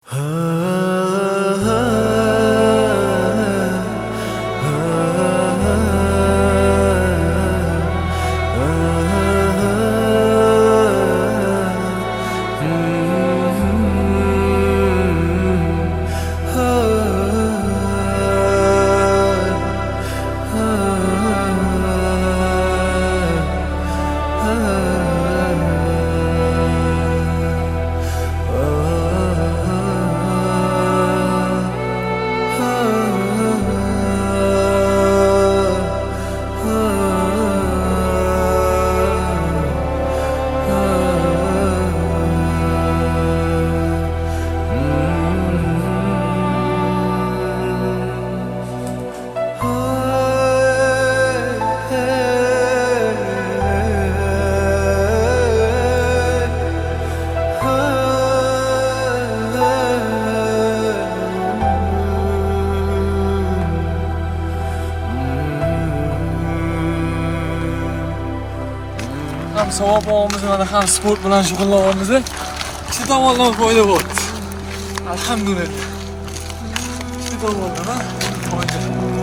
Ham savob olamiz, mana ham sport bilan shug'ullanamiz. Ikki tomondan foyda bo'ldi. Alhamdulillah. Ikki tomondan foyda.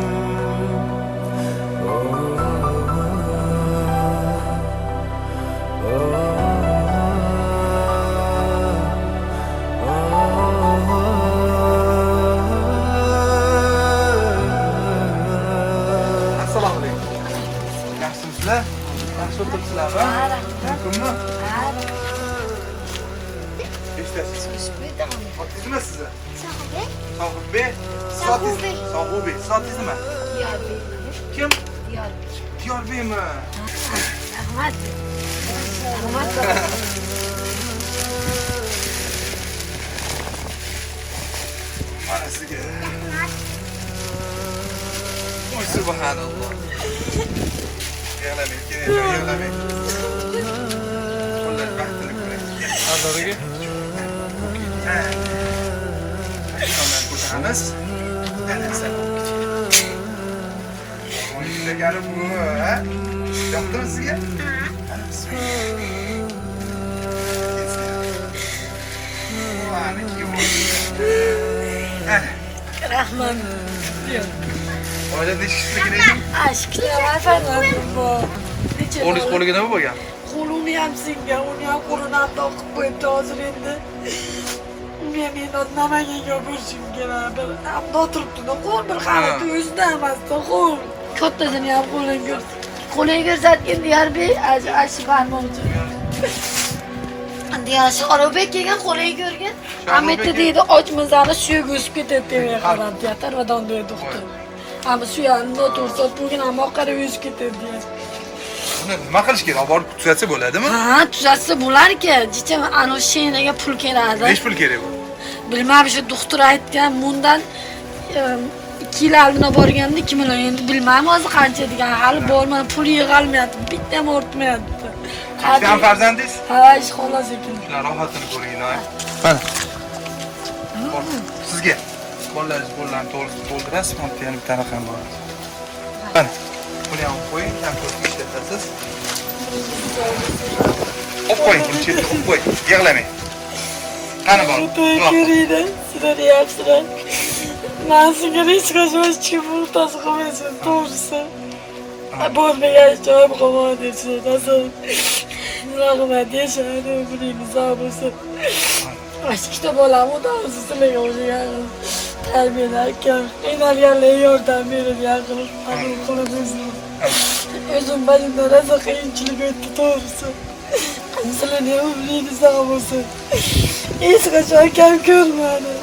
Assalomu alaykum. Yaxshimisizlar? Yaxshi o'tiribsizlarmi? Mumkinmi? Eshityapsiz. Sotingiz nima sizni? Sohibek. Sohibek. Sotingiz nima? Diyorbek. Kim? Diyorbek. Diyorbekmi? Rahmat. Rahmat. Mana sizga. Voy subhanalloh. Yig'lamang, yig'lamang. Qo'llar baxtini ko'ring. Azoriga. Qanday ko'taramiz? Ana salom. O'yinda garib bu, ha? Yoqdimi sizga? Rahmat. Oilada ishchi kerakmi? Aşklar efendim bu. Qo'lingiz qo'liga nima bo'lgan? Qo'limni ham singan, uni ham qo'lidan toqib qo'yibdi hozir endi. Men namagaga borishim kerak. Bir hamda o'tiribdi-da, qo'l bir qarata o'zida emasda, qo'l. Kattasini ham qo'ling ko'rsin. Qo'ling ko'rsatgan Diyorbek, ashi barmoqchi. Diyor Shorbek kelgan qo'ling ko'rgan. Ametda deydi, ochmazani suyak o'sib ketadi deb qarab yatar va donda doktor. Ama suyağını otursa bugün ama o kadar yüz getirdi. Nima qilish kerak? Olib borib tuzatsa bo'ladimi? Ha, tuzatsa bo'lar ki. Jichim ana sheynaga pul keladi. Nech pul kerak bu? Bilmam, shu doktor aytgan, bundan 2 yil oldin borganda 2 million, endi bilmam hozir qancha degan. Hali bormadi, pul yig'olmayapti, bitta ham ortmayapti. Sizning farzandingiz? Ha, ish xolos ekan. Shular rohatini ko'ring, mana. Sizga qo'llaringiz qo'llarni to'g'ri to'ldirasiz, mana yana bitta raqam bor. Mana. Buni ham qo'ying, kompyuterga ishlatasiz. Qo'ying, qo'ying, yig'lamang. Qani bor? Ko'ringda, sizlar yaxshilar. Men sizga hech qachon chiqib o'rtasi qilmaysan, to'g'risi. Bo'lmagan joyim qilmadingiz, nasıl? Rahmat, yashadi, umringiz uzoq bo'lsin. Ikkita bolam o'tamiz sizlarga o'xshagan tarbiyalarkan, qiynalganlarga yordam berib yaqin qabul qilamiz. O'zim ba'zida rosa qiyinchilik o'tdi, to'g'risi. Sizlarga umringiz uzoq bo'lsin. Hech qachon kam ko'rmadim.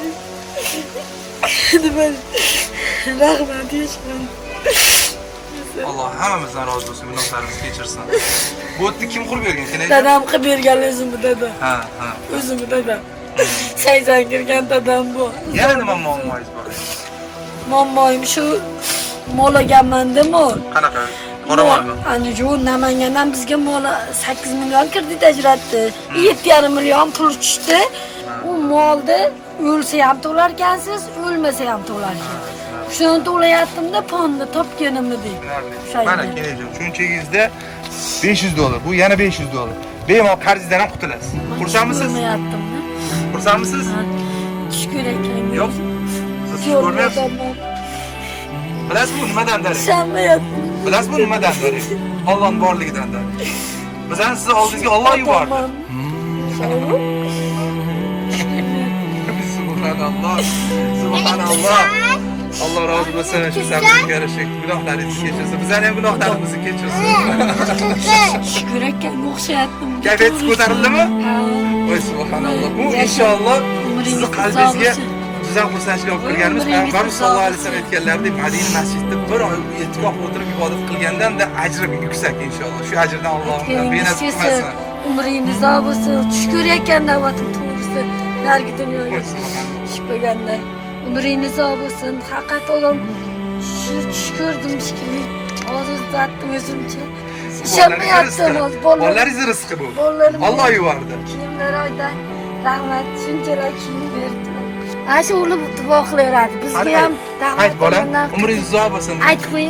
Rahmat, yashadi. Alloh hammamizdan rozi bo'lsin, gunohlarimizni kechirsin. Bu yerni kim qurib bergan? Keling. Dadam qilib bergan o'zimni dada. Ha. O'zimni dadam. 80 kirgan dadam bu. Yana nima muammoyingiz bor? Muammoyim shu mo'laganman-da mol. Qanaqa? Qora molmi? Ana shu Namangandan bizga mo'la 8 million kredit ajratdi. 7,5 million pul tushdi. U molda o'lsa ham to'larkansiz, o'lmasa ham to'larkan. Shuni to'layaptimda fonni topganimni deb. Mana kelajak. Shunchagizda $500. Bu yana $500. Bemalol qarzingizdan ham qutulasiz. Xursandmisiz? Bilmayaptimmi? Xursandmisiz? Shukr Yo'q. Siz tush Yo'q, ko'rmayapsiz. yo'q. Bilasizmi bu nimadan darak? Ishonmayapman. Bilasizmi nimadan darak? Allohning borligidan darak. Bizani siz oldingizga Alloh yubordi. Subhanalloh. Subhanalloh. Alloh rozi bo'lsin, shu sabringizni yarashib, gunohlaringizni kechirsin. Bizlarning ham gunohlarimizni kechirsin. Shukr akanga o'xshayaptim. Kayfiyatingiz ko'tarildimi? Ha. Voy subhanalloh. Bu inshaalloh sizni qalbingizga bizdan xursandchilik olib kirganimiz Payg'ambarimiz sollallohu alayhi vasallam aytganlaridek Madina masjidida bir oy e'tikof o'tirib ibodat qilgandan-da ajri yuksak inshaalloh. Shu ajrdan Allohdan benasib qilmasin. Umringiz uzoq bo'lsin. Shukr ekan da'vatim to'g'risi. Nargi dunyoga chiqmaganda. Umringiz uzoq bo'lsin. Haqiqat o'g'lim tush ko'rdim shekilli. Hozir zatdim o'zimcha. Ishonmayaptim. Bolalaringiz rizqi bu. Alloh yubordi. Kiyimlar oyda rahmat shunchalar kiyim berdi. Ashu o'lib duo qilaveradi. Bizga ham ayt bolam, umringiz uzoq bo'lsin. Aytmay.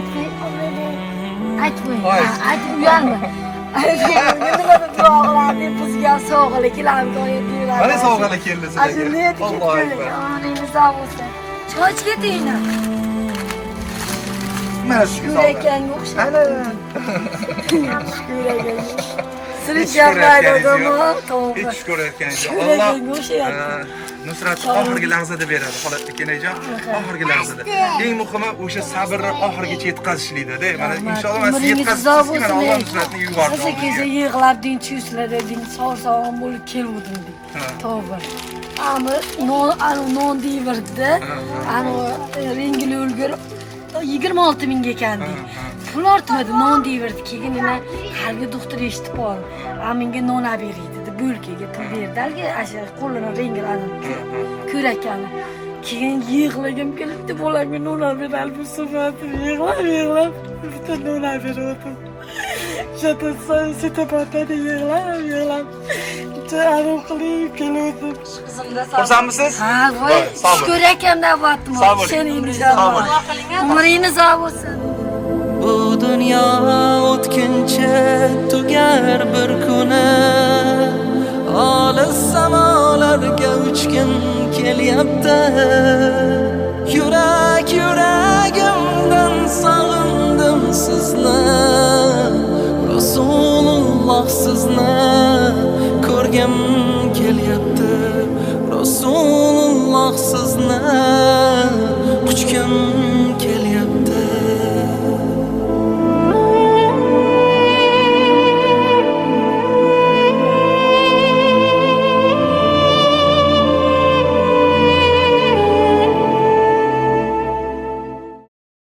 Aytib uyalma. Nima deb duo qiladi? Bizga ham sog'liklarni qo'yib beradi. Mana sovg'alar keldi sizlarga. Alloh akbar. Oningiz uzoq bo'lsin. Choy ketinglar. Mana shu Shukr akanga o'xshaydi. Shukr akanga. Siz gaplaydimu? To'g'ri. Hech ko'rayotganingiz. Shukr Alloh akanga o'xshayapti. Nusrat oxirgi lahzada beradi, xolos akanajon. Oxirgi lahzada. Eng muhimi o'sha sabrni oxirigacha yetkazishlikda. Mana inshaalloh mana siz yetkazasiz, mana Alloh Nusratni yubordi. Siz yig'larding, yuzlarda ding, sog'-sog'lom bo'lib keluvdim deb. To'g'ri. Non deyverdi. Rengli ulgur 26 mingga ekan deb. Pul ortmadi, non deyverdi. Keyin nima harga doktor eshitib qoldi. Menga non olib berdi. Bo'lkaga pul berdi, alga asha qo'lini renglanib ko'rakani. Keyin yig'lagim kelibdi, bolamga non olib beradi, bu sifat yig'lab bitta non olib berdim. Setapatada yig'lab aro qilib keldim. Xursandmisiz? Ha, voy, shukr ekan da'vatim. Ishoningiz umringiz uzoq bo'lsin. Bu dunyo o'tkinchi tugar bir kuni. Olis samolarga uchgim kelyapti. Yuragimdan sog'indim sizni. Rasululloh sizni ko'rgim kelyapti. Rasululloh sizni quchgim